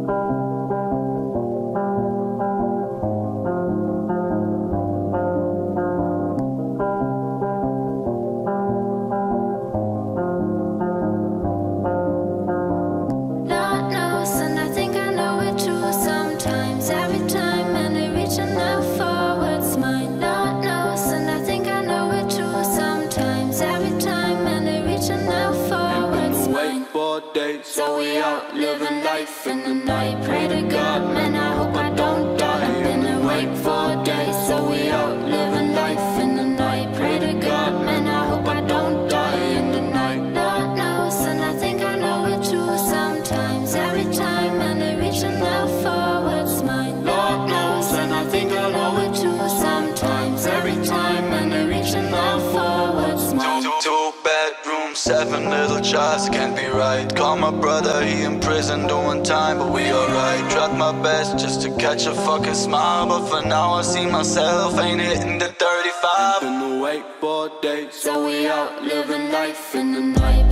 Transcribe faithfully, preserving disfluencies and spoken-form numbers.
So we out living life in the night. Pray to God, man, I hope I don't die. I've been awake for days. So we out living life in the night. Pray to God, man, I hope I don't die in the night. Lord knows, and I think I know it too. Sometimes, every time, and they're reaching out for what's mine. Lord knows, and I think I know it too. Sometimes, every time, and they're reaching out for what's mine. Two bedrooms, seven little jars, can't be right. Call my brother, he in prison doing time, but we alright. Tried my best just to catch a fucking smile, but for now I see myself ain't hitting the thirty-five. Been awake for days, so we out living life in the night.